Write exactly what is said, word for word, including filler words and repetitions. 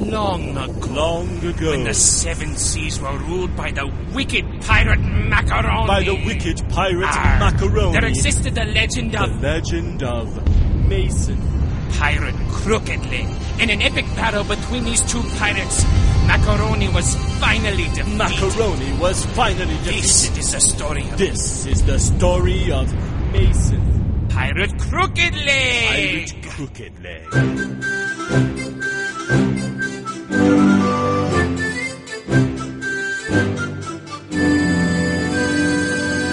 long ago. Long ago. When the seven seas were ruled by the wicked pirate Macaroni. By the wicked pirate Arr, Macaroni. There existed the legend The of... legend of Mason. Pirate Crooked Leg. In an epic battle between these two pirates, Macaroni was finally defeated. Macaroni was finally defeated. This is the story of... This is the story of Mason. Pirate Crooked Leg. Pirate Crooked Leg.